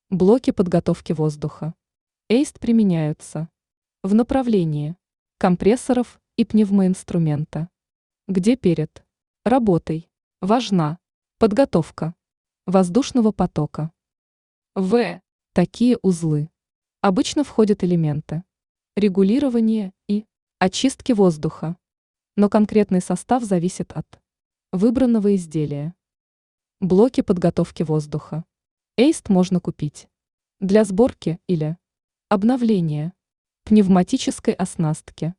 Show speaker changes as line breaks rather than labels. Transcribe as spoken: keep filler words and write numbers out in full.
Блоки подготовки воздуха. эйст применяются в направлении компрессоров и пневмоинструмента, где перед работой важна подготовка воздушного потока. В такие узлы обычно входят элементы регулирования и очистки воздуха, но конкретный состав зависит от выбранного изделия. Блоки подготовки воздуха. эйст можно купить для сборки или обновления пневматической оснастки.